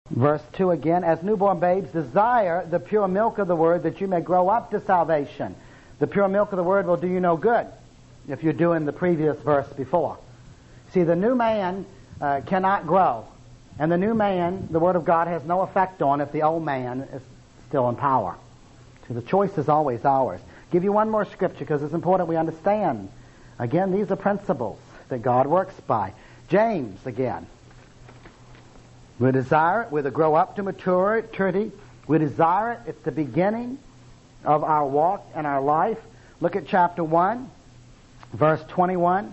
Verse 2 again, as newborn babes desire the pure milk of the word that you may grow up to salvation. The pure milk of the word will do you no good if you're doing the previous verse before. See, the new man cannot grow. And the new man, the word of God, has no effect on if the old man is still in power. See, the choice is always ours. Give you one more scripture because it's important we understand. Again, these are principles that God works by. James again. We desire it. We're to grow up to maturity. We desire it. It's the beginning of our walk and our life. Look at chapter 1, verse 21.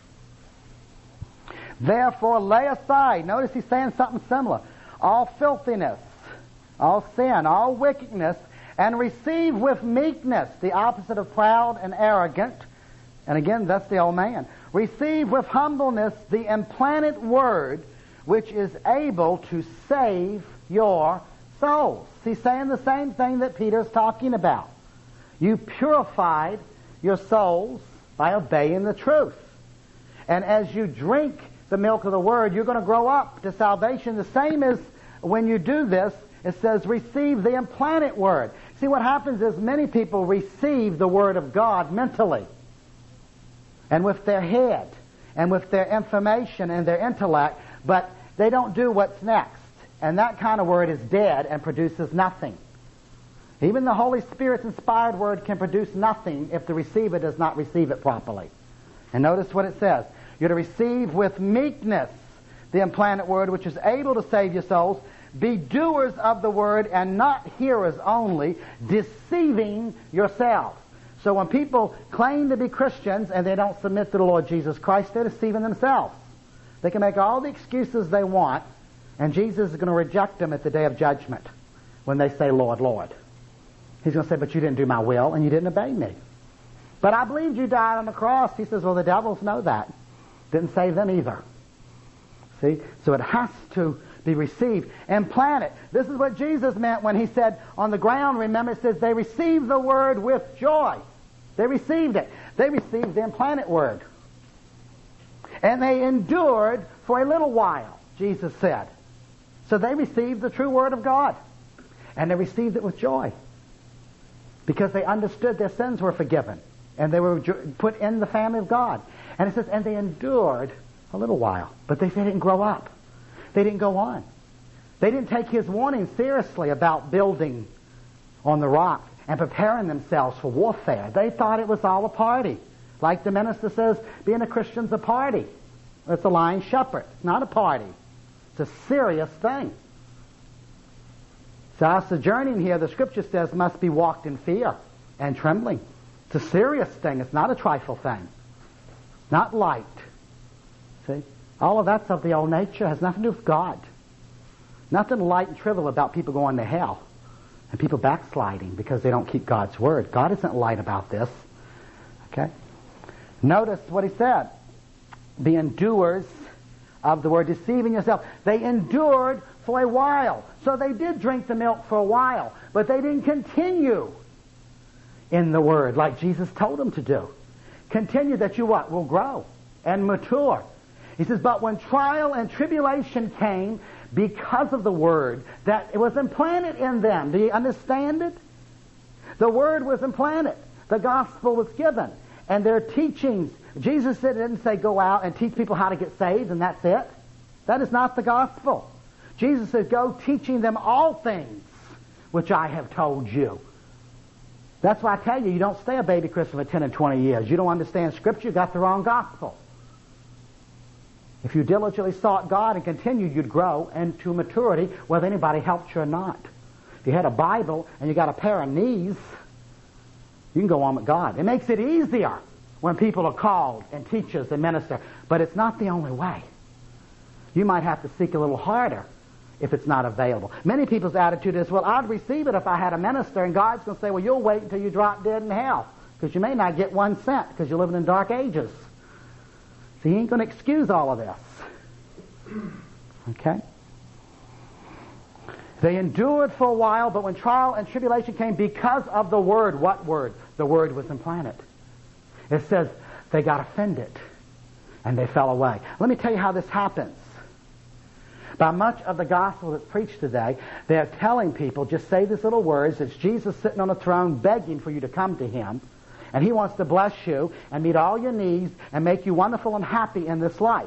Therefore lay aside, notice he's saying something similar, all filthiness, all sin, all wickedness, and receive with meekness the opposite of proud and arrogant. And again, that's the old man. Receive with humbleness the implanted word, which is able to save your souls. He's saying the same thing that Peter's talking about. You purified your souls by obeying the truth. And as you drink the milk of the word, you're going to grow up to salvation. The same as when you do this, it says receive the implanted word. See, what happens is many people receive the word of God mentally and with their head and with their information and their intellect, but they don't do what's next. And that kind of word is dead and produces nothing. Even the Holy Spirit's inspired word can produce nothing if the receiver does not receive it properly. And notice what it says. You're to receive with meekness the implanted word, which is able to save your souls. Be doers of the word and not hearers only, deceiving yourselves. So when people claim to be Christians and they don't submit to the Lord Jesus Christ, they're deceiving themselves. They can make all the excuses they want, and Jesus is going to reject them at the day of judgment when they say, Lord, Lord. He's going to say, but you didn't do my will and you didn't obey me. But I believed you died on the cross. He says, well, the devils know that. Didn't save them either. See? So it has to be received and planted. This is what Jesus meant when he said on the ground, remember, it says they received the word with joy. They received it. They received the implanted word. And they endured for a little while, Jesus said. So they received the true word of God. And they received it with joy. Because they understood their sins were forgiven. And they were put in the family of God. And it says, and they endured a little while. But they didn't grow up. They didn't go on. They didn't take his warning seriously about building on the rock and preparing themselves for warfare. They thought it was all a party. Like the minister says, being a Christian's a party. It's a lying shepherd. It's not a party. It's a serious thing. So our sojourning here, the scripture says, must be walked in fear and trembling. It's a serious thing. It's not a trifle thing. Not light. See? All of that's of the old nature. It has nothing to do with God. Nothing light and trivial about people going to hell and people backsliding because they don't keep God's word. God isn't light about this. Okay? Notice what he said. Be doers of the word, deceiving yourself. They endured for a while. So they did drink the milk for a while, but they didn't continue in the word like Jesus told them to do. Continue that you what? Will grow and mature. He says, but when trial and tribulation came because of the word, that it was implanted in them. Do you understand it? The word was implanted. The gospel was given. And their teachings, Jesus didn't say go out and teach people how to get saved and that's it. That is not the gospel. Jesus said go teaching them all things which I have told you. That's why I tell you, you don't stay a baby Christian for 10 and 20 years. You don't understand Scripture, you got the wrong gospel. If you diligently sought God and continued, you'd grow into maturity whether anybody helped you or not. If you had a Bible and you got a pair of knees, you can go on with God. It makes it easier when people are called and teachers and minister, but it's not the only way. You might have to seek a little harder if it's not available. Many people's attitude is, well, I'd receive it if I had a minister, and God's going to say, well, you'll wait until you drop dead in hell, because you may not get 1 cent because you're living in dark ages. So he ain't going to excuse all of this. Okay? They endured for a while, but when trial and tribulation came because of the word, what word? The word was implanted. It says they got offended and they fell away. Let me tell you how this happens. By much of the gospel that's preached today, they're telling people, just say these little words. It's Jesus sitting on a throne begging for you to come to Him. And He wants to bless you and meet all your needs and make you wonderful and happy in this life.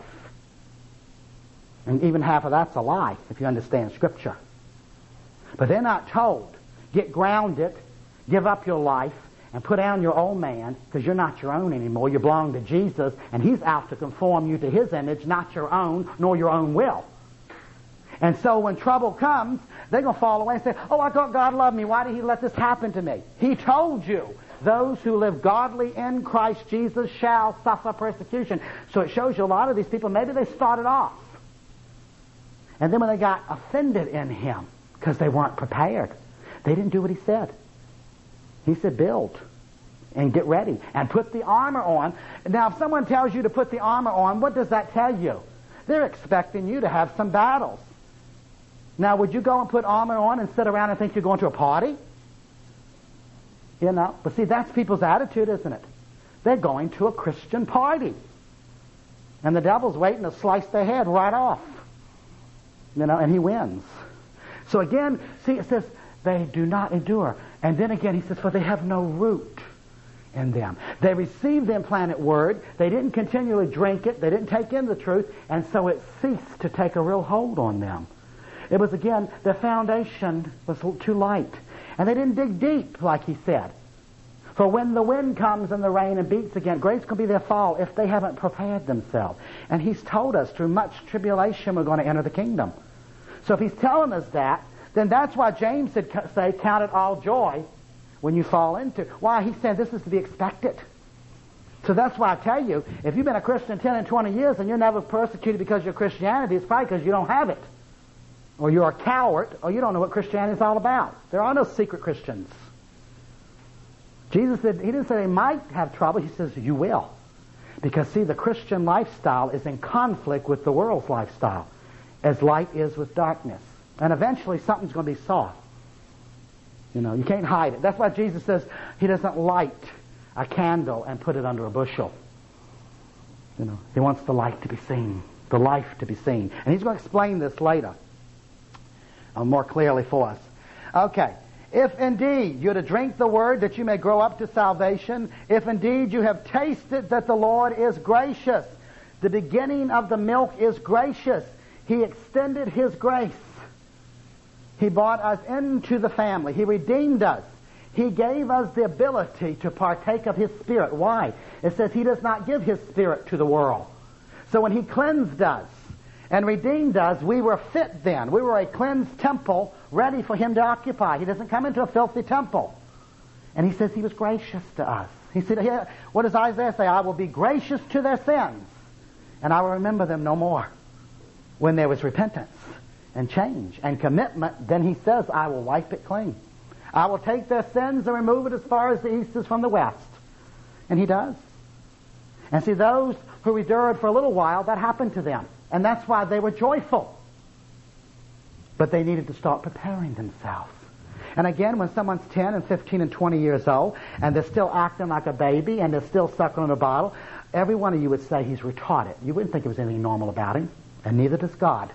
And even half of that's a lie, if you understand Scripture. But they're not told, get grounded, give up your life, and put down your old man, because you're not your own anymore. You belong to Jesus, and He's out to conform you to His image, not your own, nor your own will. And so when trouble comes, they're going to fall away and say, oh, I thought God loved me. Why did He let this happen to me? He told you, those who live godly in Christ Jesus shall suffer persecution. So it shows you a lot of these people, maybe they started off. And then when they got offended in Him, because they weren't prepared, they didn't do what He said. He said, build and get ready and put the armor on. Now, if someone tells you to put the armor on, what does that tell you? They're expecting you to have some battles. Now, would you go and put armor on and sit around and think you're going to a party? You know, but see, that's people's attitude, isn't it? They're going to a Christian party. And the devil's waiting to slice their head right off. You know, and he wins. So again, see, it says, they do not endure. And then again, he says, for they have no root in them. They received the implanted word. They didn't continually drink it. They didn't take in the truth. And so it ceased to take a real hold on them. It was, again, their foundation was too light. And they didn't dig deep, like he said. For when the wind comes and the rain and beats again, great's going to be their fall if they haven't prepared themselves. And He's told us through much tribulation we're going to enter the kingdom. So if He's telling us that, then that's why James would say, count it all joy when you fall into. Why? He said this is to be expected. So that's why I tell you, if you've been a Christian 10 and 20 years and you're never persecuted because of your Christianity, it's probably because you don't have it. Or you're a coward, or you don't know what Christianity is all about. There are no secret Christians. Jesus said, He didn't say they might have trouble. He says, you will. Because, see, the Christian lifestyle is in conflict with the world's lifestyle, as light is with darkness. And eventually something's going to be soft. You know, you can't hide it. That's why Jesus says He doesn't light a candle and put it under a bushel. You know, He wants the light to be seen, the life to be seen. And He's going to explain this later more clearly for us. Okay. If indeed you're to drink the word that you may grow up to salvation, if indeed you have tasted that the Lord is gracious, the beginning of the milk is gracious. He extended His grace. He brought us into the family. He redeemed us. He gave us the ability to partake of His Spirit. Why? It says He does not give His Spirit to the world. So when He cleansed us and redeemed us, we were fit then. We were a cleansed temple ready for Him to occupy. He doesn't come into a filthy temple. And He says He was gracious to us. He said, here, what does Isaiah say? I will be gracious to their sins, and I will remember them no more. When there was repentance and change and commitment, then He says, I will wipe it clean. I will take their sins and remove it as far as the east is from the west. And He does. And see, those who endured for a little while, that happened to them. And that's why they were joyful. But they needed to start preparing themselves. And again, when someone's 10 and 15 and 20 years old, and they're still acting like a baby, and they're still suckling a bottle, every one of you would say he's retarded. You wouldn't think there was anything normal about him. And neither does God.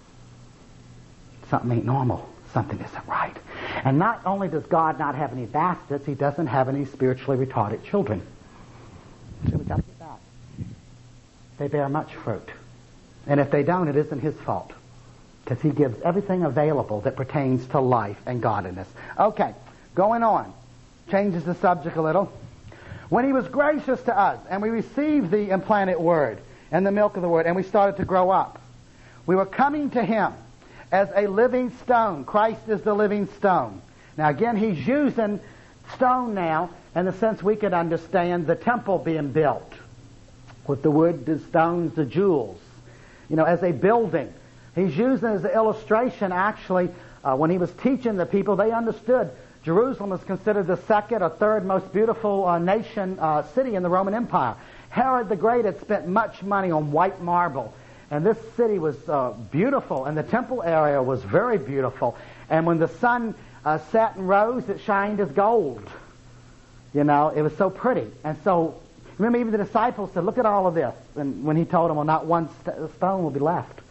Something ain't normal. Something isn't right. And not only does God not have any bastards, He doesn't have any spiritually retarded children. So we've got to get back. They bear much fruit. And if they don't, it isn't His fault. Because He gives everything available that pertains to life and godliness. Okay, going on. Changes the subject a little. When He was gracious to us, and we received the implanted word and the milk of the word, and we started to grow up, we were coming to Him as a living stone. Christ is the living stone. Now again, He's using stone now in the sense we could understand the temple being built with the wood, the stones, the jewels. You know, as a building. He's using it as an illustration, actually, when He was teaching the people, they understood Jerusalem was considered the second or third most beautiful city in the Roman Empire. Herod the Great had spent much money on white marble, and this city was beautiful, and the temple area was very beautiful. And when the sun set and rose, it shined as gold. You know, it was so pretty. And so, remember, even the disciples said, look at all of this. And when He told them, well, not one stone will be left.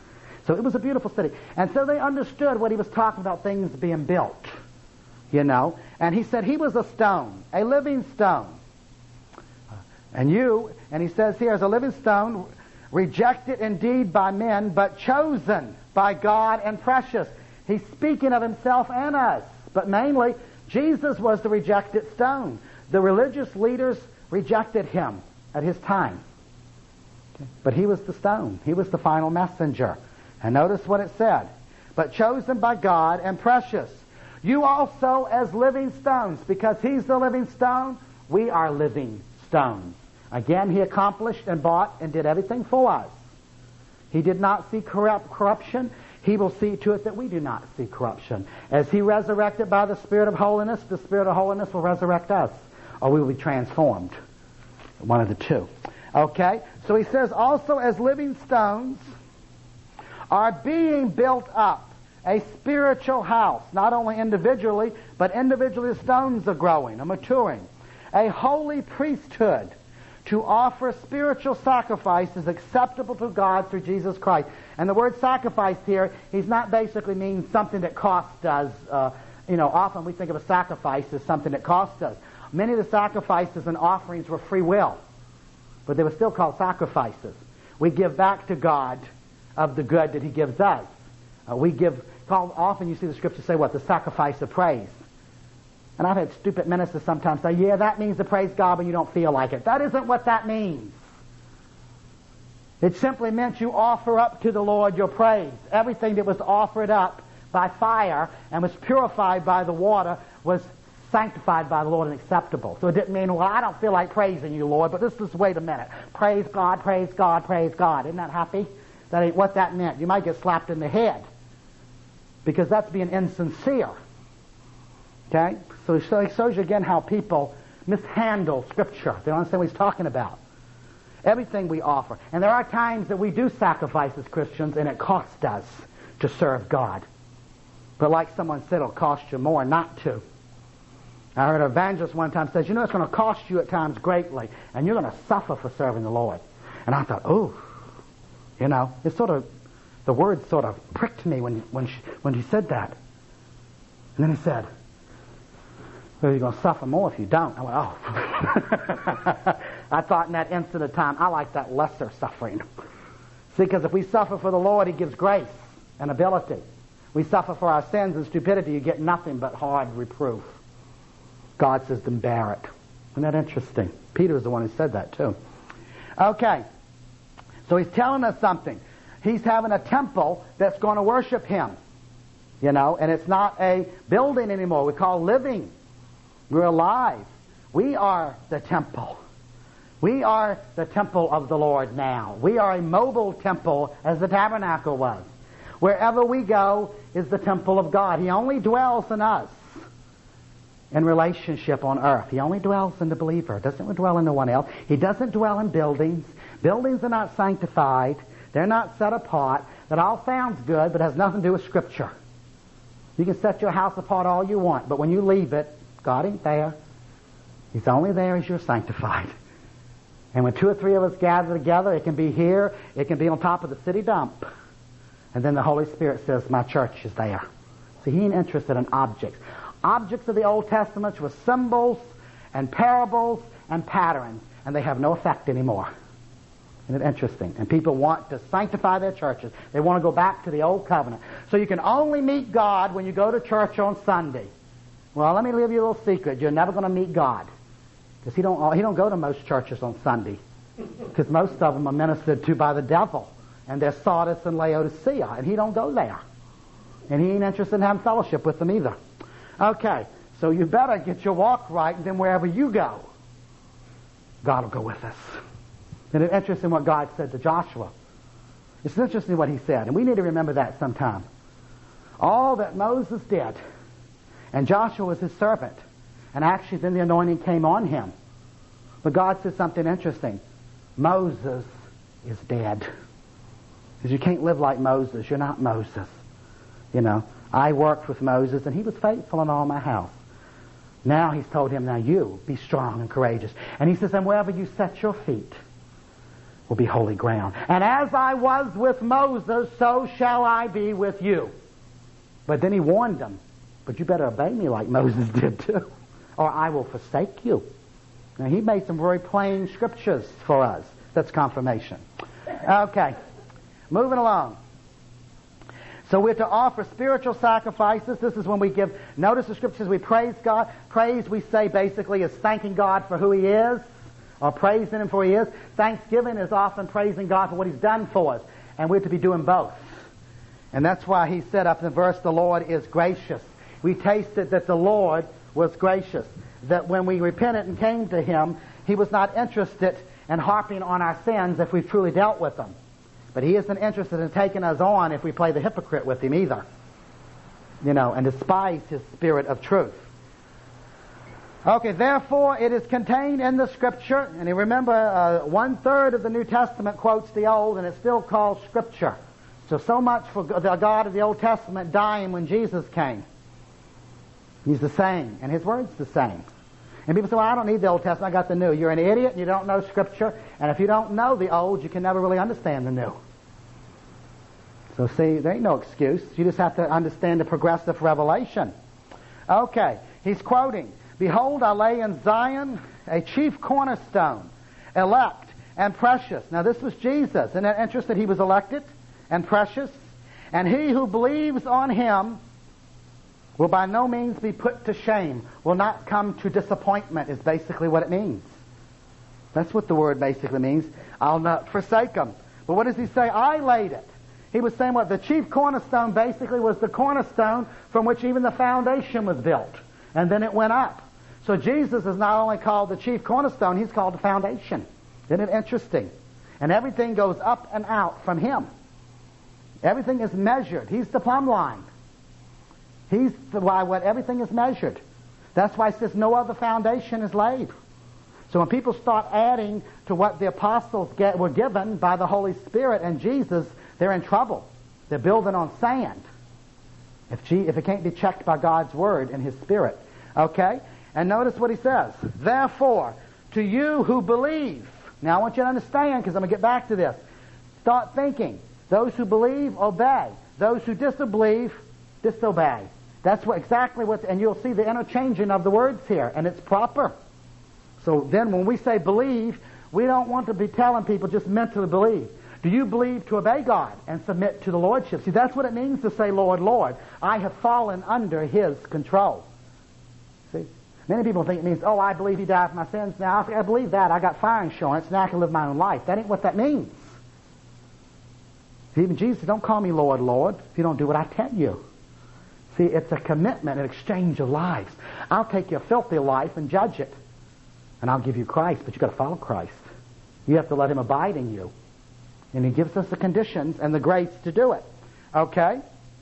So it was a beautiful city. And so they understood what he was talking about, things being built, you know. And he said he was a stone, a living stone. And he says here, as a living stone, rejected indeed by men, but chosen by God and precious. He's speaking of himself and us. But mainly, Jesus was the rejected stone. The religious leaders rejected him at his time. But he was the stone. He was the final messenger. And notice what it said. But chosen by God and precious. You also as living stones. Because he's the living stone, we are living stones. Again, he accomplished and bought and did everything for us. He did not see corruption. He will see to it that we do not see corruption. As he resurrected by the Spirit of holiness, the Spirit of holiness will resurrect us, or we will be transformed. One of the two. Okay? So he says, also as living stones are being built up, a spiritual house, not only individually, but individually the stones are growing, are maturing. A holy priesthood, to offer spiritual sacrifices acceptable to God through Jesus Christ. And the word sacrifice here, he's not basically meaning something that costs us. Often we think of a sacrifice as something that costs us. Many of the sacrifices and offerings were free will, but they were still called sacrifices. We give back to God of the good that he gives us. Often you see the scripture say what? The sacrifice of praise. And I've had stupid ministers sometimes say, yeah, that means to praise God when you don't feel like it. That isn't what that means. It simply meant you offer up to the Lord your praise. Everything that was offered up by fire and was purified by the water was sanctified by the Lord and acceptable. So it didn't mean, well, I don't feel like praising you, Lord, but wait a minute. Praise God, praise God, praise God. Isn't that happy? That ain't what that meant. You might get slapped in the head because that's being insincere. Okay? So it shows you again how people mishandle Scripture. They don't understand what he's talking about. Everything we offer. And there are times that we do sacrifice as Christians and it costs us to serve God. But like someone said, it'll cost you more not to. I heard an evangelist one time say, it's going to cost you at times greatly and you're going to suffer for serving the Lord. And I thought, it's the word sort of pricked me when he said that. And then he said, well, you're going to suffer more if you don't. I went, oh. I thought in that instant of time, I like that lesser suffering. See, because if we suffer for the Lord, he gives grace and ability. We suffer for our sins and stupidity, you get nothing but hard reproof. God says, then bear it. Isn't that interesting? Peter is the one who said that too. Okay. So he's telling us something. He's having a temple that's going to worship him. And it's not a building anymore. We call living. We're alive. We are the temple. We are the temple of the Lord now. We are a mobile temple as the tabernacle was. Wherever we go is the temple of God. He only dwells in us in relationship on earth. He only dwells in the believer. Doesn't dwell in no one else. He doesn't dwell in buildings. Buildings are not sanctified. They're not set apart. That all sounds good, but has nothing to do with Scripture. You can set your house apart all you want, but when you leave it, God ain't there. He's only there as you're sanctified. And when 2 or 3 of us gather together, it can be here, it can be on top of the city dump. And then the Holy Spirit says, my church is there. See, he ain't interested in objects. Objects of the Old Testament were symbols and parables and patterns, and they have no effect anymore. Isn't it interesting? And people want to sanctify their churches. They want to go back to the old covenant. So you can only meet God when you go to church on Sunday. Well, let me leave you a little secret. You're never going to meet God. Because he don't go to most churches on Sunday. Because most of them are ministered to by the devil. And they're Sardis and Laodicea. And he don't go there. And he ain't interested in having fellowship with them either. Okay, so you better get your walk right, and then wherever you go, God will go with us. And it's interesting what God said to Joshua. It's interesting what he said, and we need to remember that sometime. All that Moses did, and Joshua was his servant, and actually then the anointing came on him. But God said something interesting. Moses is dead. Because you can't live like Moses. You're not Moses. I worked with Moses, and he was faithful in all my house. Now he's told him, now you be strong and courageous. And he says, and wherever you set your feet, will be holy ground. And as I was with Moses, so shall I be with you. But then he warned them, but you better obey me like Moses did too, or I will forsake you. Now he made some very plain scriptures for us. That's confirmation. Okay, moving along. So we're to offer spiritual sacrifices. This is when we give, notice the scriptures, we praise God. Praise, we say, basically, is thanking God for who He is, or praising Him for who He is. Thanksgiving is often praising God for what He's done for us. And we're to be doing both. And that's why he said up in the verse, the Lord is gracious. We tasted that the Lord was gracious. That when we repented and came to Him, He was not interested in harping on our sins if we've truly dealt with them. But He isn't interested in taking us on if we play the hypocrite with Him either. And despise His spirit of truth. Okay, therefore it is contained in the Scripture. And you remember, 1/3 of the New Testament quotes the Old, and it's still called Scripture. So much for the God of the Old Testament dying when Jesus came. He's the same, and His Word's the same. And people say, well, I don't need the Old Testament, I got the New. You're an idiot, and you don't know Scripture, and if you don't know the Old, you can never really understand the New. So see, there ain't no excuse. You just have to understand the progressive revelation. Okay, he's quoting, behold, I lay in Zion a chief cornerstone, elect and precious. Now this was Jesus. Isn't it interesting He was elected and precious? And he who believes on Him will by no means be put to shame, will not come to disappointment, is basically what it means. That's what the word basically means. I'll not forsake Him. But what does he say? I laid it. He was saying what? The chief cornerstone basically was the cornerstone from which even the foundation was built. And then it went up. So Jesus is not only called the chief cornerstone, He's called the foundation. Isn't it interesting? And everything goes up and out from Him. Everything is measured. He's the plumb line. He's why what everything is measured. That's why it says no other foundation is laid. So when people start adding to what the apostles were given by the Holy Spirit and Jesus, they're in trouble. They're building on sand. If it can't be checked by God's Word and His Spirit. Okay? And notice what he says. Therefore, to you who believe. Now I want you to understand, because I'm going to get back to this. Start thinking. Those who believe, obey. Those who disbelieve, disobey. That's exactly what, and you'll see the interchanging of the words here, and it's proper. So then when we say believe, we don't want to be telling people just mentally believe. Do you believe to obey God and submit to the Lordship? See, that's what it means to say, Lord, Lord. I have fallen under His control. See? Many people think it means, oh, I believe He died for my sins. Now, I believe that. I got fire insurance. Now I can live my own life. That ain't what that means. Even Jesus said, don't call me Lord, Lord, if you don't do what I tell you. See, it's a commitment, an exchange of lives. I'll take your filthy life and judge it. And I'll give you Christ, but you've got to follow Christ. You have to let Him abide in you. And He gives us the conditions and the grace to do it. Okay?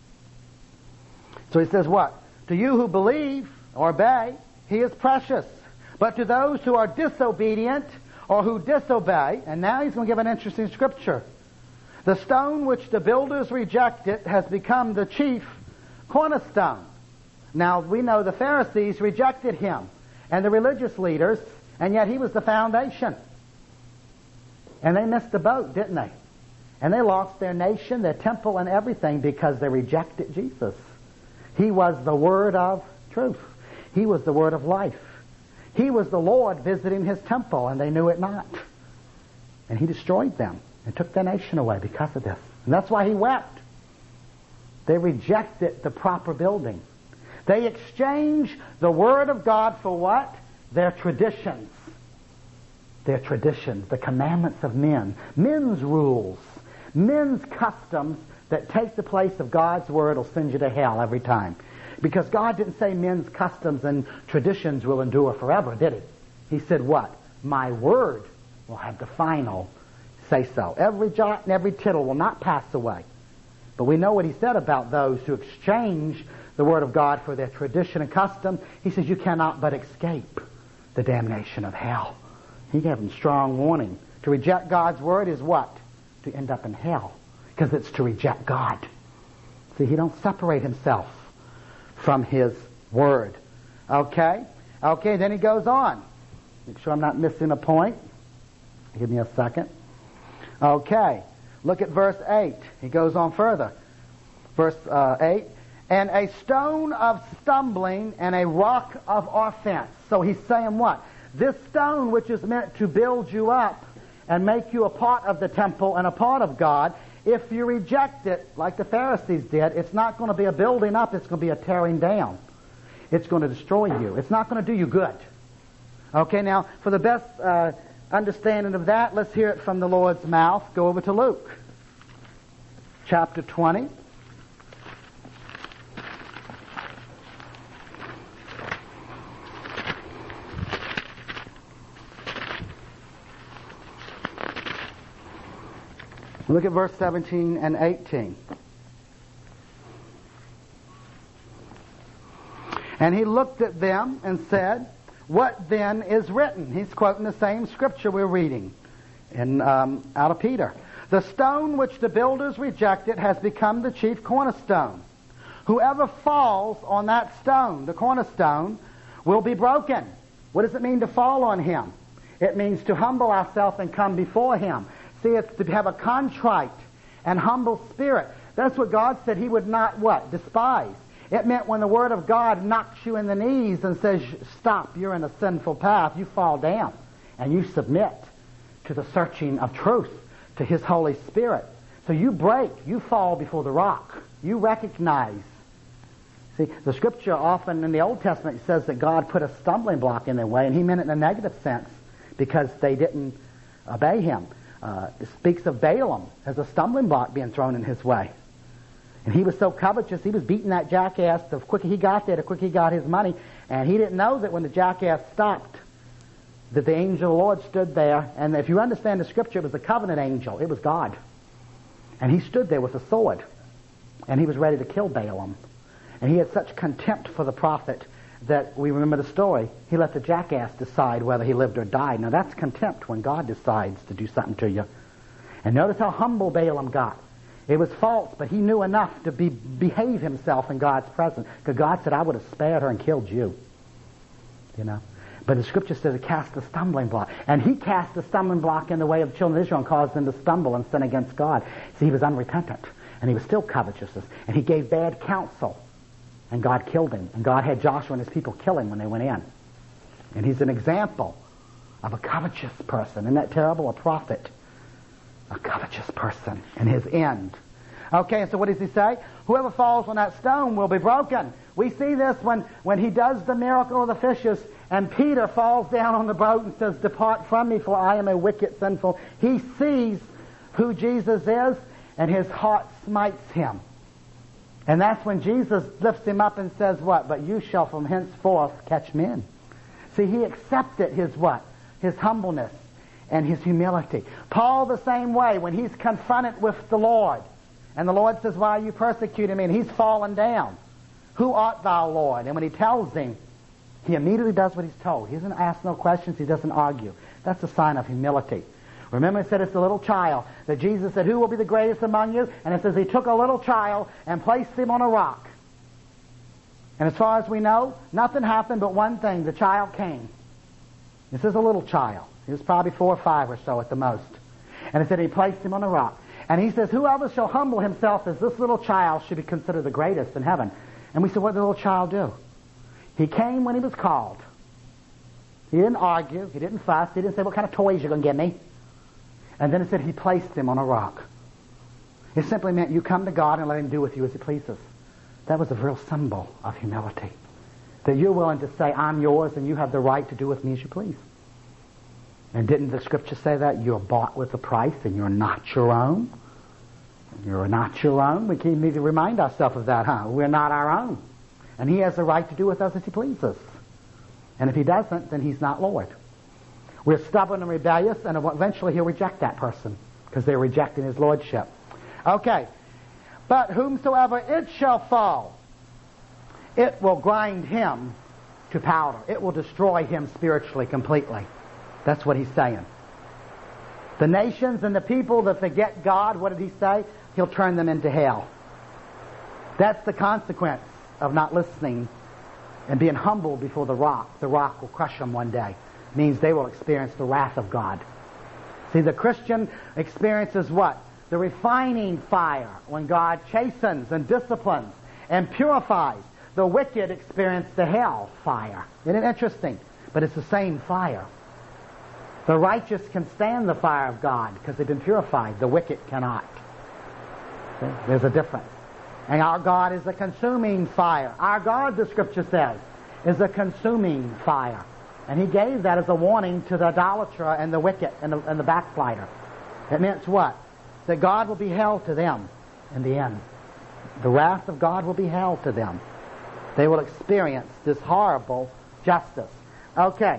So he says what? To you who believe or obey, He is precious. But to those who are disobedient or who disobey, and now he's going to give an interesting scripture. The stone which the builders rejected has become the chief cornerstone. Now, we know the Pharisees rejected Him and the religious leaders, and yet He was the foundation. And they missed the boat, didn't they? And they lost their nation, their temple, and everything because they rejected Jesus. He was the Word of truth. He was the Word of life. He was the Lord visiting His temple, and they knew it not. And He destroyed them and took their nation away because of this. And that's why He wept. They rejected the proper building. They exchanged the Word of God for what? Their traditions. Their traditions, the commandments of men, men's rules, men's customs that take the place of God's Word will send you to hell every time. Because God didn't say men's customs and traditions will endure forever, did He? He said what? My Word will have the final say so. Every jot and every tittle will not pass away. But we know what He said about those who exchange the Word of God for their tradition and custom. He says you cannot but escape the damnation of hell. He gave them strong warning. To reject God's Word is what? To end up in hell. Because it's to reject God. See, He don't separate Himself from His Word. Okay? Okay, then he goes on. Make sure I'm not missing a point. Give me a second. Okay. Look at verse 8. He goes on further. Verse 8. And a stone of stumbling and a rock of offense. So he's saying what? This stone, which is meant to build you up and make you a part of the temple and a part of God, if you reject it, like the Pharisees did, it's not going to be a building up, it's going to be a tearing down. It's going to destroy you. It's not going to do you good. Okay, now, for the best understanding of that, let's hear it from the Lord's mouth. Go over to Luke, chapter 20. Look at verse 17 and 18. And he looked at them and said, what then is written? He's quoting the same scripture we're reading out of Peter. The stone which the builders rejected has become the chief cornerstone. Whoever falls on that stone, the cornerstone, will be broken. What does it mean to fall on him? It means to humble ourselves and come before him. See, it's to have a contrite and humble spirit. That's what God said he would not, what? Despise. It meant when the Word of God knocks you in the knees and says, stop, you're in a sinful path, you fall down and you submit to the searching of truth, to His Holy Spirit. So you break, you fall before the rock. You recognize. See, the Scripture often in the Old Testament says that God put a stumbling block in their way, and He meant it in a negative sense because they didn't obey Him. It speaks of Balaam as a stumbling block being thrown in his way. And he was so covetous, he was beating that jackass. The quicker he got there, the quicker he got his money. And he didn't know that when the jackass stopped, that the angel of the Lord stood there. And if you understand the Scripture, it was the covenant angel. It was God. And he stood there with a sword. And he was ready to kill Balaam. And he had such contempt for the prophet that we remember the story. He let the jackass decide whether he lived or died. Now that's contempt when God decides to do something to you. And notice how humble Balaam got. It was false, but he knew enough to behave himself in God's presence. Because God said, I would have spared her and killed you. You know. But the Scripture says it cast a stumbling block. And he cast a stumbling block in the way of the children of Israel and caused them to stumble and sin against God. See, he was unrepentant. And he was still covetous. And he gave bad counsel. And God killed him. And God had Joshua and his people kill him when they went in. And he's an example of a covetous person. Isn't that terrible? A prophet. A covetous person. And his end. Okay, and so what does he say? Whoever falls on that stone will be broken. We see this when he does the miracle of the fishes, and Peter falls down on the boat and says, depart from me, for I am a wicked, sinful. He sees who Jesus is, and his heart smites him. And that's when Jesus lifts him up and says what? But you shall from henceforth catch men. See, he accepted his what? His humbleness and his humility. Paul the same way, when he's confronted with the Lord, and the Lord says, why are you persecuting me? And he's fallen down. Who art thou, Lord? And when he tells him, he immediately does what he's told. He doesn't ask no questions. He doesn't argue. That's a sign of humility. Remember, it said it's the little child that Jesus said, who will be the greatest among you? And it says he took a little child and placed him on a rock. And as far as we know, nothing happened but one thing. The child came. This is a little child. He was probably 4 or 5 or so at the most. And it said he placed him on a rock. And he says, whoever shall humble himself as this little child should be considered the greatest in heaven. And we said, what did the little child do? He came when he was called. He didn't argue. He didn't fuss. He didn't say, what kind of toys you going to give me? And then it said he placed him on a rock. It simply meant you come to God and let him do with you as he pleases. That was a real symbol of humility. That you're willing to say, I'm yours and you have the right to do with me as you please. And didn't the Scripture say that? You're bought with a price and you're not your own. You're not your own. We need to remind ourselves of that, huh? We're not our own. And he has the right to do with us as he pleases. And if he doesn't, then he's not Lord. We're stubborn and rebellious, and eventually he'll reject that person because they're rejecting his lordship. Okay. But whomsoever it shall fall, it will grind him to powder. It will destroy him spiritually completely. That's what he's saying. The nations and the people that forget God, what did he say? He'll turn them into hell. That's the consequence of not listening and being humble before the rock. The rock will crush them one day. It means they will experience the wrath of God. See, the Christian experiences what? The refining fire, when God chastens and disciplines and purifies. The wicked experience the hell fire. Isn't it interesting? But it's the same fire. The righteous can stand the fire of God because they've been purified. The wicked cannot. See? There's a difference. And our God is a consuming fire. Our God, the Scripture says, is a consuming fire. And He gave that as a warning to the idolater and the wicked and the backslider. It means what? That God will be held to them in the end. The wrath of God will be held to them. They will experience this horrible justice. Okay.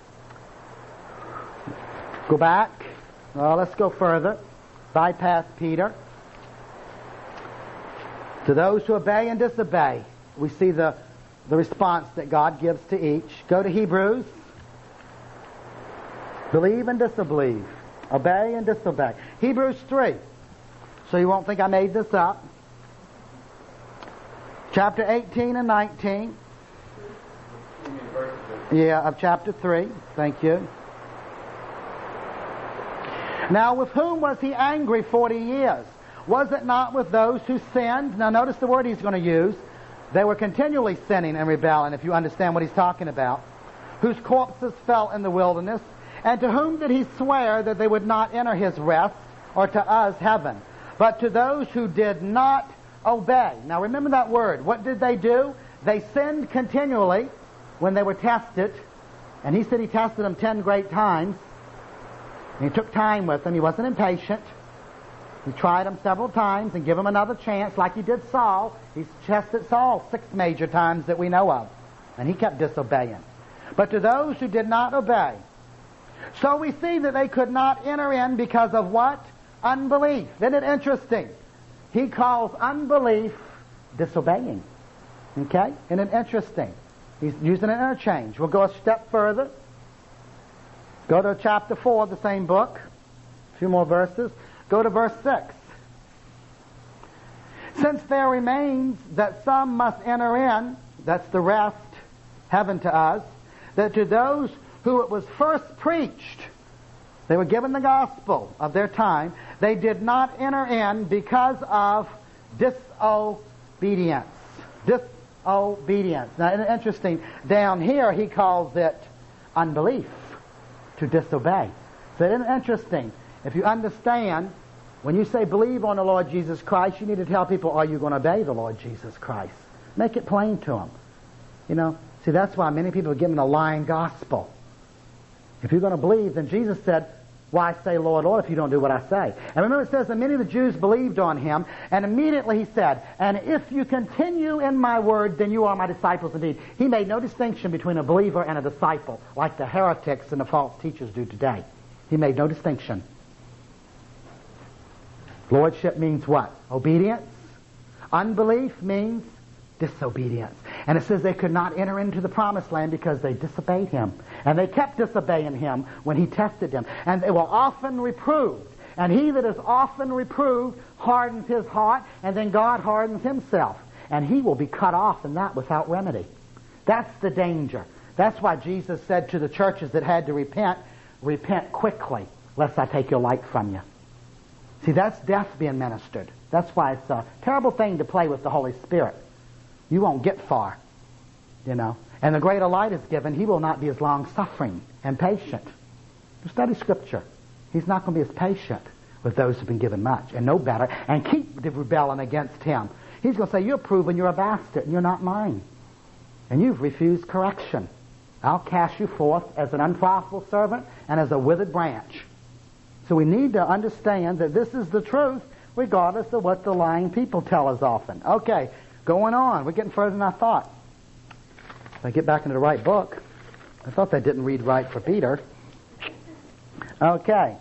Go back. Well, let's go further. Bypass Peter. To those who obey and disobey, we see the response that God gives to each. Go to Hebrews. Believe and disbelieve. Obey and disobey. Hebrews 3. So you won't think I made this up. Chapter 18 and 19. Yeah, of chapter 3. Thank you. Now with whom was He angry 40 years? Was it not with those who sinned? Now notice the word he's going to use. They were continually sinning and rebelling, if you understand what he's talking about. Whose corpses fell in the wilderness. And to whom did He swear that they would not enter His rest, or to us heaven? But to those who did not obey. Now remember that word. What did they do? They sinned continually when they were tested. And He said He tested them 10 great times. And He took time with them. He wasn't impatient. He tried them several times and gave them another chance, like He did Saul. He tested Saul 6 major times that we know of. And he kept disobeying. But to those who did not obey. So we see that they could not enter in because of what? Unbelief. Isn't it interesting? He calls unbelief disobeying. Okay? Isn't it interesting? He's using an interchange. We'll go a step further. Go to chapter 4 of the same book. A few more verses. Go to verse 6. Since there remains that some must enter in, that's the rest, heaven to us, that to those who it was first preached, they were given the gospel of their time, they did not enter in because of disobedience. Disobedience. Now, interesting, down here he calls it unbelief, to disobey. So isn't it interesting? If you understand, when you say believe on the Lord Jesus Christ, you need to tell people, are you going to obey the Lord Jesus Christ? Make it plain to them. You know, see, that's why many people are given a lying gospel. If you're going to believe, then Jesus said, why say, Lord, Lord, if you don't do what I say? And remember it says that many of the Jews believed on Him, and immediately He said, and if you continue in my word, then you are my disciples indeed. He made no distinction between a believer and a disciple, like the heretics and the false teachers do today. He made no distinction. Lordship means what? Obedience. Unbelief means disobedience. And it says they could not enter into the promised land because they disobeyed Him. And they kept disobeying Him when He tested them. And they were often reproved. And he that is often reproved hardens his heart, and then God hardens Himself. And he will be cut off in that without remedy. That's the danger. That's why Jesus said to the churches that had to repent, repent quickly, lest I take your light from you. See, that's death being ministered. That's why it's a terrible thing to play with the Holy Spirit. You won't get far, you know. And the greater light is given, He will not be as long-suffering and patient. You study Scripture. He's not going to be as patient with those who have been given much and know better and keep rebelling against Him. He's going to say, you're proven you're a bastard and you're not mine. And you've refused correction. I'll cast you forth as an unprofitable servant and as a withered branch. So we need to understand that this is the truth regardless of what the lying people tell us often. Okay, going on. We're getting further than I thought. If I get back into the right book. I thought they didn't read right for Peter. Okay.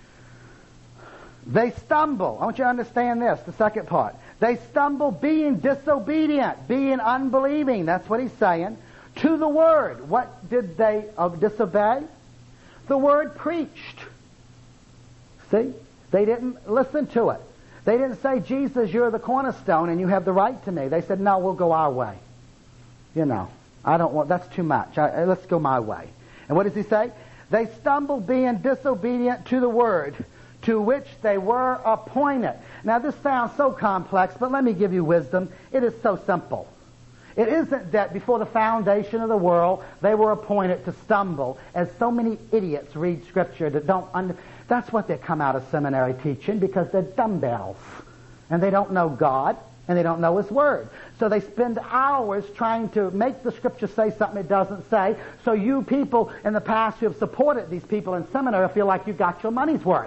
They stumble. I want you to understand this, the second part. They stumble being disobedient, being unbelieving. That's what he's saying. To the word. What did they disobey? The word preached. See? They didn't listen to it. They didn't say, Jesus, you're the cornerstone and you have the right to me. They said, no, we'll go our way. You know, I don't want, that's too much. Let's go my way. And what does he say? They stumbled being disobedient to the word to which they were appointed. Now this sounds so complex, but let me give you wisdom. It is so simple. It isn't that before the foundation of the world they were appointed to stumble, as so many idiots read Scripture that don't that's what they come out of seminary teaching, because they're dumbbells. And they don't know God, and they don't know His Word. So they spend hours trying to make the Scripture say something it doesn't say, so you people in the past who have supported these people in seminary feel like you got your money's worth.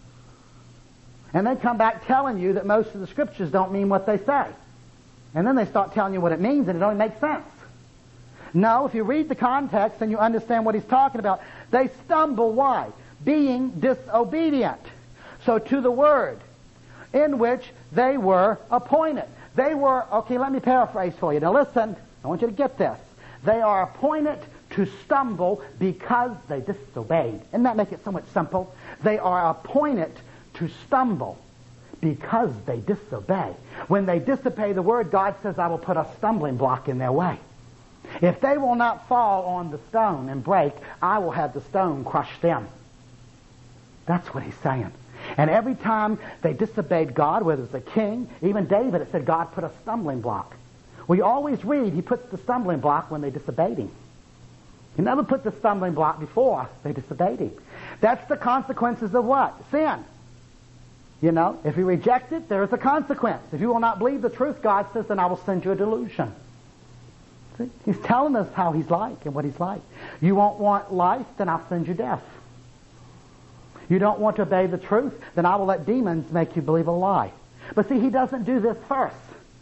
And they come back telling you that most of the Scriptures don't mean what they say. And then they start telling you what it means, and it only makes sense. No, if you read the context and you understand what he's talking about, they stumble. Why? Being disobedient. So to the word in which they were appointed. They were, okay, let me paraphrase for you. Now listen, I want you to get this. They are appointed to stumble because they disobeyed. Doesn't that make it so much simple? They are appointed to stumble because they disobey. When they disobey the word, God says, I will put a stumbling block in their way. If they will not fall on the stone and break, I will have the stone crush them. That's what he's saying. And every time they disobeyed God, whether it's a king, even David, it said God put a stumbling block. We always read he puts the stumbling block when they disobeyed him. He never put the stumbling block before they disobeyed him. That's the consequences of what? Sin. You know, if you reject it, there is a consequence. If you will not believe the truth, God says, then I will send you a delusion. See? He's telling us how he's like and what he's like. You won't want life, then I'll send you death. You don't want to obey the truth, then I will let demons make you believe a lie. But see, he doesn't do this first.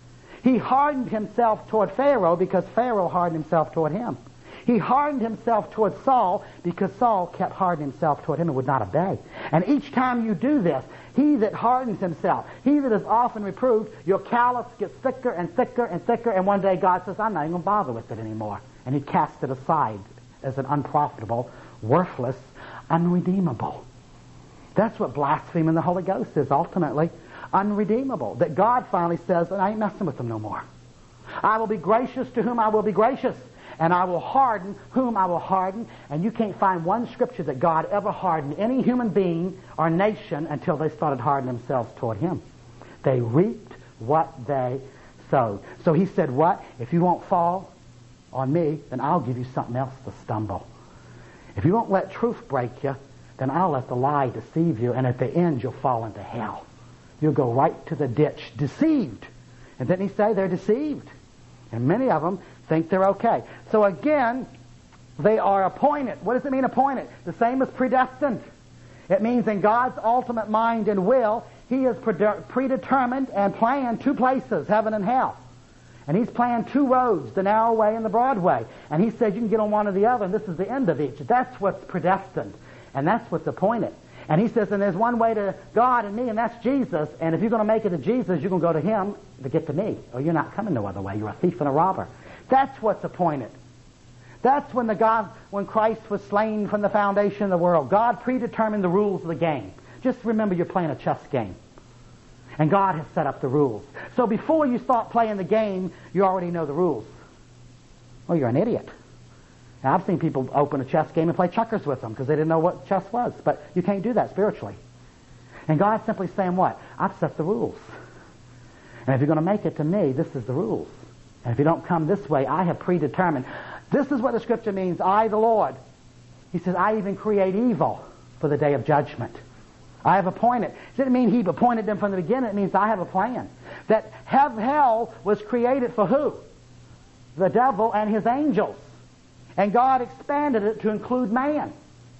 He hardened himself toward Pharaoh because Pharaoh hardened himself toward him. He hardened himself toward Saul because Saul kept hardening himself toward him and would not obey. And each time you do this, he that hardens himself, he that is often reproved, your callus gets thicker and thicker and thicker, and one day God says, I'm not even going to bother with it anymore. And he casts it aside as an unprofitable, worthless, unredeemable. That's what blaspheming the Holy Ghost is, ultimately. Unredeemable. That God finally says, I ain't messing with them no more. I will be gracious to whom I will be gracious, and I will harden whom I will harden. And you can't find one scripture that God ever hardened any human being or nation until they started hardening themselves toward him. They reaped what they sowed. So he said, what? If you won't fall on me, then I'll give you something else to stumble. If you won't let truth break you, then I'll let the lie deceive you, and at the end you'll fall into hell. You'll go right to the ditch, deceived. And didn't he say they're deceived? And many of them think they're okay. So again, they are appointed. What does it mean, appointed? The same as predestined. It means in God's ultimate mind and will, he has predetermined and planned two places, heaven and hell. And he's planned two roads, the narrow way and the broad way. And he said you can get on one or the other, and this is the end of each. That's what's predestined. And that's what's appointed. And he says, and there's one way to God and me, and that's Jesus. And if you're going to make it to Jesus, you're going to go to him to get to me. Or you're not coming no other way. You're a thief and a robber. That's what's appointed. That's when when Christ was slain from the foundation of the world. God predetermined the rules of the game. Just remember you're playing a chess game. And God has set up the rules. So before you start playing the game, you already know the rules. Well, you're an idiot. Now, I've seen people open a chess game and play checkers with them because they didn't know what chess was. But you can't do that spiritually. And God's simply saying what? I've set the rules. And if you're going to make it to me, this is the rules. And if you don't come this way, I have predetermined. This is what the scripture means, I, the Lord. He says, I even create evil for the day of judgment. I have appointed. It didn't mean he appointed them from the beginning. It means I have a plan. That hell was created for who? The devil and his angels. And God expanded it to include man.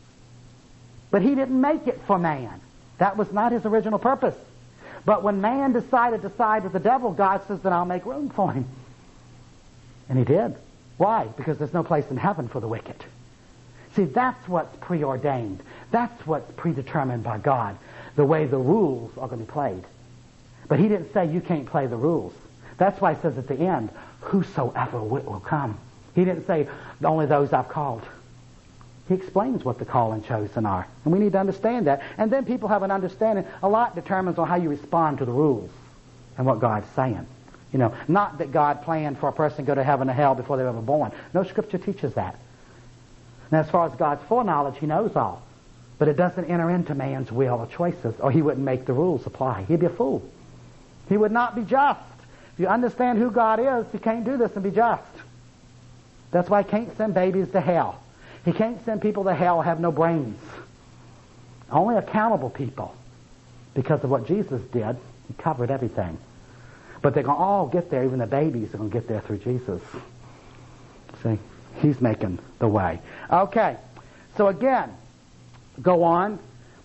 But he didn't make it for man. That was not his original purpose. But when man decided to side with the devil, God says, then I'll make room for him. And he did. Why? Because there's no place in heaven for the wicked. See, that's what's preordained. That's what's predetermined by God. The way the rules are going to be played. But he didn't say you can't play the rules. That's why he says at the end, whosoever will come. He didn't say only those I've called. He explains what the called and chosen are. And we need to understand that. And then people have an understanding. A lot determines on how you respond to the rules and what God's saying. You know, not that God planned for a person to go to heaven or hell before they were ever born. No scripture teaches that. And as far as God's foreknowledge, He knows all. But it doesn't enter into man's will or choices, or He wouldn't make the rules apply. He'd be a fool. He would not be just. If you understand who God is, He can't do this and be just. That's why He can't send babies to hell. He can't send people to hell who have no brains. Only accountable people. Because of what Jesus did, He covered everything. But they're going to all get there, even the babies are going to get there through Jesus. See? He's making the way. Okay. So again, go on.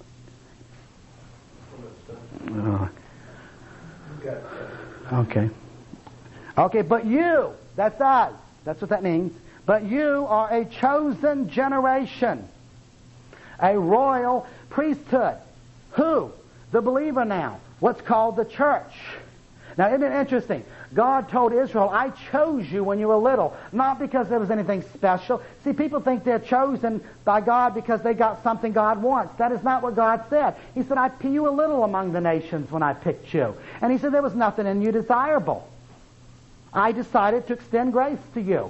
Okay. Okay, but you, that's us. That's what that means. But you are a chosen generation, a royal priesthood. Who? The believer now. What's called the church. Now, isn't it interesting? God told Israel, I chose you when you were little, not because there was anything special. See, people think they're chosen by God because they got something God wants. That is not what God said. He said, I picked you a little among the nations when I picked you. And He said, there was nothing in you desirable. I decided to extend grace to you.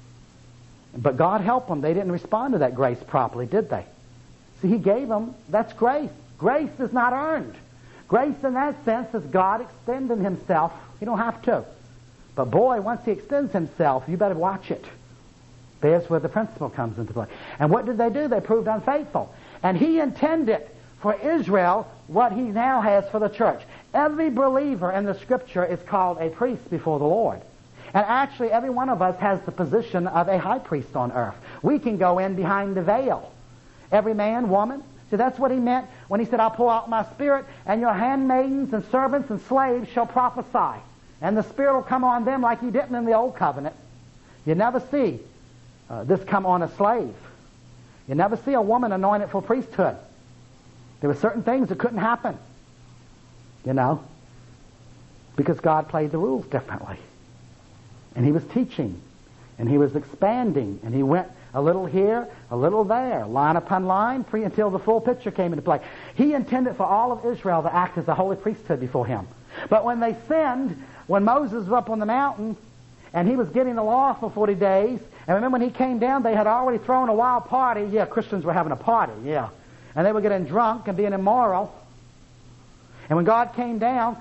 But God helped them. They didn't respond to that grace properly, did they? See, He gave them, that's grace. Grace is not earned. Grace in that sense is God extending Himself. You don't have to. But boy, once He extends Himself, you better watch it. There's where the principle comes into play. And what did they do? They proved unfaithful. And He intended for Israel what He now has for the church. Every believer in the Scripture is called a priest before the Lord. And actually, every one of us has the position of a high priest on earth. We can go in behind the veil. Every man, woman. See, that's what He meant when He said, I'll pour out my Spirit, and your handmaidens and servants and slaves shall prophesy. And the Spirit will come on them like He didn't in the Old Covenant. You never see this come on a slave. You never see a woman anointed for priesthood. There were certain things that couldn't happen. You know, because God played the rules differently. And He was teaching, and He was expanding, and He went a little here, a little there, line upon line, until the full picture came into play. He intended for all of Israel to act as a holy priesthood before Him. But when they sinned, when Moses was up on the mountain, and he was getting the law for 40 days, and remember when he came down, they had already thrown a wild party. Yeah, Christians were having a party, yeah. And they were getting drunk and being immoral. And when God came down,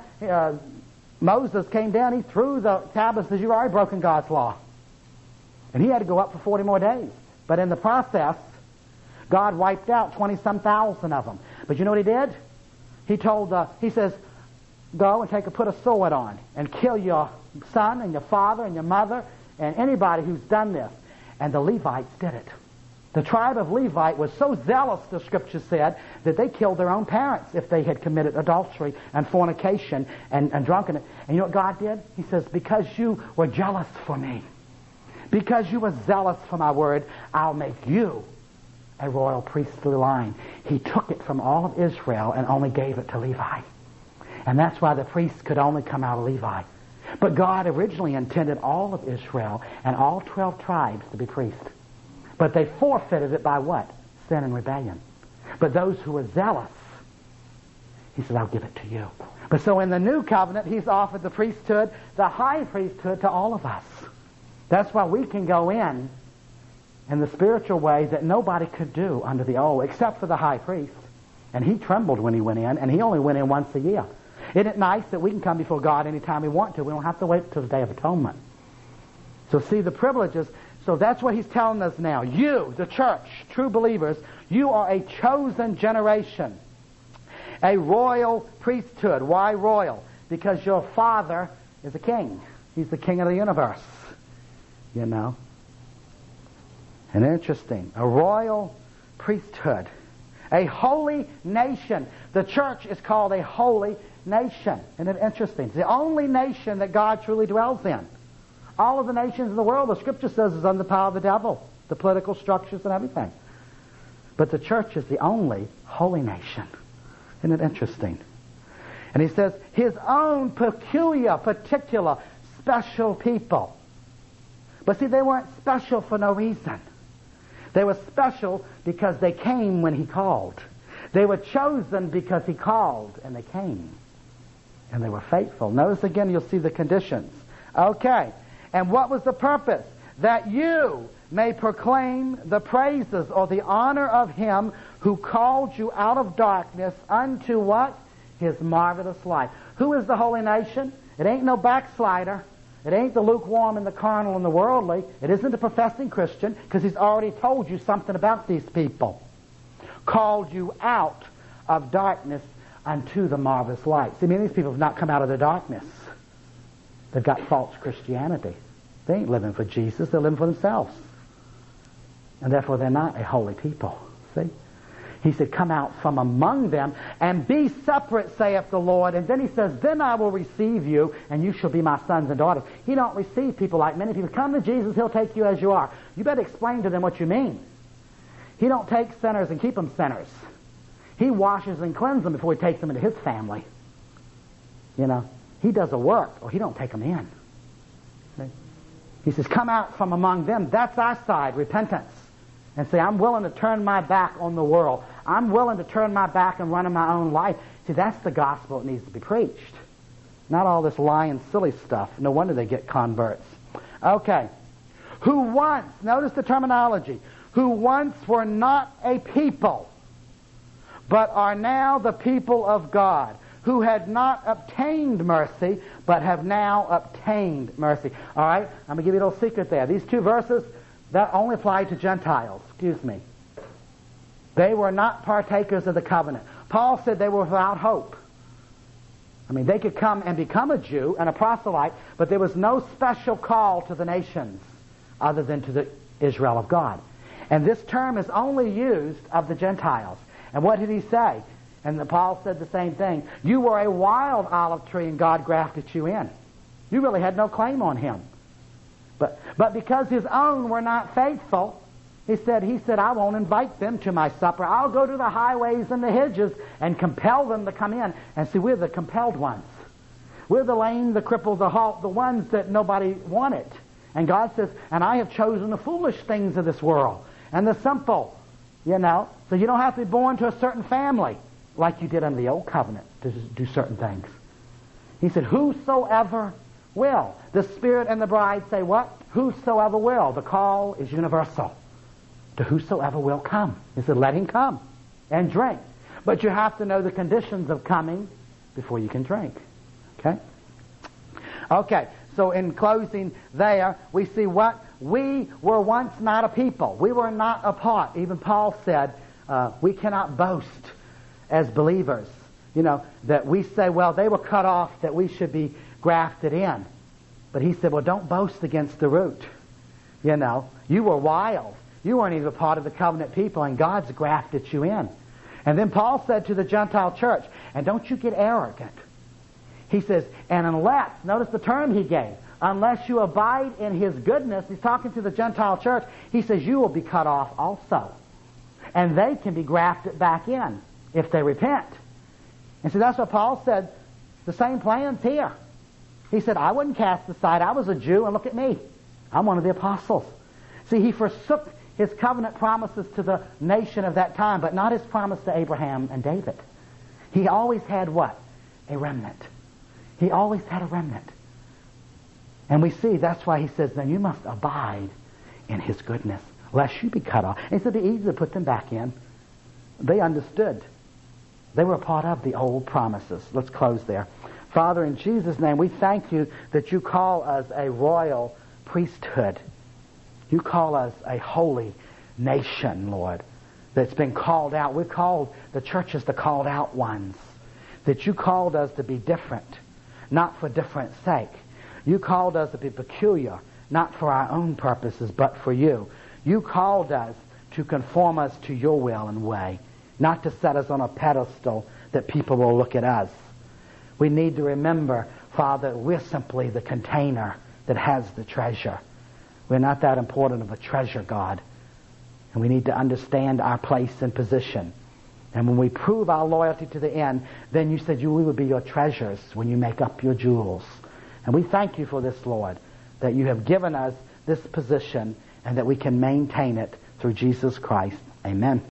Moses came down, he threw the tablets, as you've already broken God's law. And he had to go up for 40 more days. But in the process, God wiped out 20-some thousand of them. But you know what He did? He says, go and put a sword on and kill your son and your father and your mother and anybody who's done this. And the Levites did it. The tribe of Levite was so zealous, the Scripture said, that they killed their own parents if they had committed adultery and fornication and drunkenness. And you know what God did? He says, because you were jealous for me, because you were zealous for my word, I'll make you a royal priestly line. He took it from all of Israel and only gave it to Levi. And that's why the priests could only come out of Levi. But God originally intended all of Israel and all 12 tribes to be priests. But they forfeited it by what? Sin and rebellion. But those who were zealous, He said, I'll give it to you. But so in the new covenant, He's offered the priesthood, the high priesthood, to all of us. That's why we can go in the spiritual way that nobody could do under the old, except for the high priest. And he trembled when he went in, and he only went in once a year. Isn't it nice that we can come before God anytime we want to? We don't have to wait till the Day of Atonement. So see the privileges. So that's what He's telling us now. You, the church, true believers, you are a chosen generation, a royal priesthood. Why royal? Because your Father is a king. He's the king of the universe. You know. And interesting. A royal priesthood. A holy nation. The church is called a holy nation. Isn't it interesting? It's the only nation that God truly dwells in. All of the nations in the world, the Scripture says, is under the power of the devil. The political structures and everything. But the church is the only holy nation. Isn't it interesting? And He says, His own peculiar, particular, special people. But see, they weren't special for no reason. They were special because they came when He called. They were chosen because He called, and they came. And they were faithful. Notice again, you'll see the conditions. Okay. And what was the purpose? that you may proclaim the praises or the honor of him who called you out of darkness unto what? His marvelous light. Who is the holy nation? It ain't no backslider. It ain't the lukewarm and the carnal and the worldly. It isn't a professing Christian, because he's already told you something about these people. Called you out of darkness unto the marvelous light. See, many of these people have not come out of the darkness. They've got false Christianity. They ain't living for Jesus. They're living for themselves. And therefore they're not a holy people. See? He said, come out from among them and be separate, saith the Lord. And then he says, then I will receive you, and you shall be my sons and daughters. He don't receive people like many people. Come to Jesus, he'll take you as you are. You better explain to them what you mean. He don't take sinners and keep them sinners. He washes and cleanses them before he takes them into his family. You know, he does a work, or he don't take them in. See? He says, come out from among them. That's our side, repentance. And say, I'm willing to turn my back on the world. I'm willing to turn my back and run in my own life. See, that's the gospel that needs to be preached. Not all this lying, silly stuff. No wonder they get converts. Okay. Who once, notice the terminology, who once were not a people, but are now the people of God, who had not obtained mercy, but have now obtained mercy. All right? I'm going to give you a little secret there. These two verses, that only apply to Gentiles. Excuse me. They were not partakers of the covenant. Paul said they were without hope. I mean, they could come and become a Jew, an proselyte, but there was no special call to the nations other than to the Israel of God. And this term is only used of the Gentiles. And what did he say? And Paul said the same thing. You were a wild olive tree and God grafted you in. You really had no claim on him. But because his own were not faithful, he said, I won't invite them to my supper. I'll go to the highways and the hedges and compel them to come in. And see, we're the compelled ones. We're the lame, the crippled, the halt, the ones that nobody wanted. And God says, and I have chosen the foolish things of this world and the simple, you know. So you don't have to be born to a certain family like you did under the old covenant to do certain things. He said, whosoever will. The Spirit and the bride say what? Whosoever will. The call is universal. To whosoever will come. He said, let him come and drink. But you have to know the conditions of coming before you can drink. Okay? Okay, so in closing there, we see what? We were once not a people. We were not a part. Even Paul said, we cannot boast as believers. You know, that we say, well, they were cut off, that we should be grafted in. But he said, well, don't boast against the root. You know, you were wild. You weren't even a part of the covenant people, and God's grafted you in. And then Paul said to the Gentile church, and don't you get arrogant. He says, and unless, notice the term he gave, unless you abide in his goodness, he's talking to the Gentile church, he says you will be cut off also. And they can be grafted back in if they repent. And so that's what Paul said, the same plan's here. He said, I wasn't cast aside. I was a Jew, and look at me. I'm one of the apostles. See, he forsook his covenant promises to the nation of that time, but not his promise to Abraham and David. He always had what? A remnant. He always had a remnant. And we see that's why he says, then you must abide in his goodness, lest you be cut off. And he said, it'd be easy to put them back in. They understood. They were a part of the old promises. Let's close there. Father, in Jesus' name, we thank you that you call us a royal priesthood. You call us a holy nation, Lord, that's been called out. We've called the churches the called out ones. That you called us to be different, not for different sake. You called us to be peculiar, not for our own purposes, but for you. You called us to conform us to your will and way, not to set us on a pedestal that people will look at us. We need to remember, Father, we're simply the container that has the treasure. We're not that important of a treasure, God. And we need to understand our place and position. And when we prove our loyalty to the end, then you said we would be your treasures when you make up your jewels. And we thank you for this, Lord, that you have given us this position and that we can maintain it through Jesus Christ. Amen.